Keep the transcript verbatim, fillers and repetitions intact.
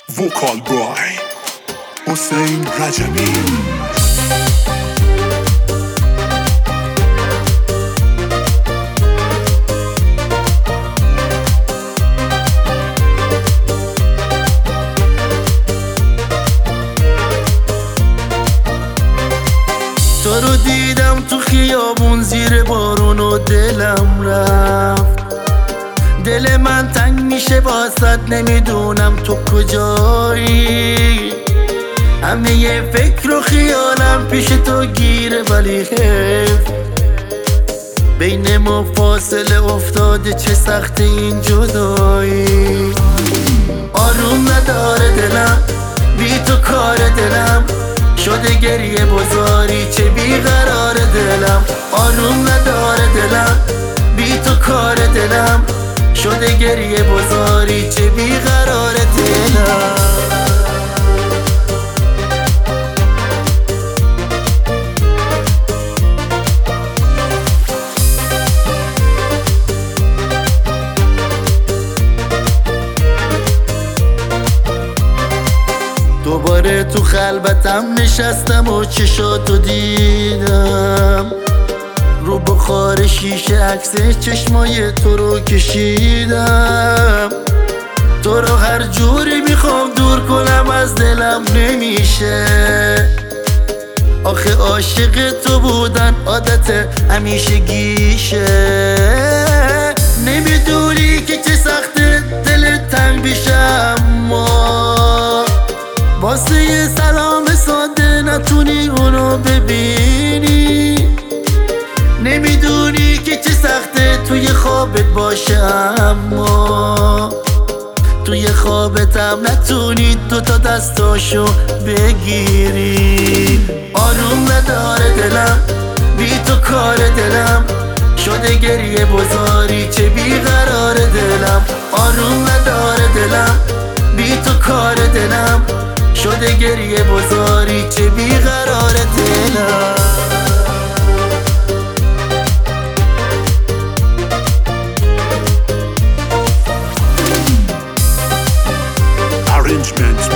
Vocal boy حسین رجبی. تو رو دیدم تو خیابون زیر بارون و دلم رفت. دل من تنگ میشه واسط، نمیدونم تو کجایی. همه یه فکر و خیالم پیش تو گیره، ولی حیف بین ما فاصله افتاده، چه سخت این جدایی. آروم نداره دلم بی تو، کار دلم شده گریه بزاری، چه بیقرار دلم. آروم نداره دلم بی تو، کار دلم شده گریه بزاری، چه بیقرار دلم. دوباره تو خلوتم نشستم و چشاتو دیدم، رو بخار شیشه عکس چشمای تو رو کشیدم. تو رو هر جوری میخوام دور کنم از دلم نمیشه. آخه عاشق تو بودن عادت همیشگیشه. نمیدونی که چه سخته دل تنگ بشم، اما واسه یه سلام ساده نتونی اونو ببینی. نمیدونی که چه سخته توی خوابت باشه، اما توی خوابتم نتونی دوتا دستاشو بگیری. آروم نداره دلم بی تو، کار دلم شده گریه بزاری، چه بیقرار دلم. آروم نداره دلم بی تو، کار دلم شده گریه بزاری، چه بیقرار دلم. Arrangement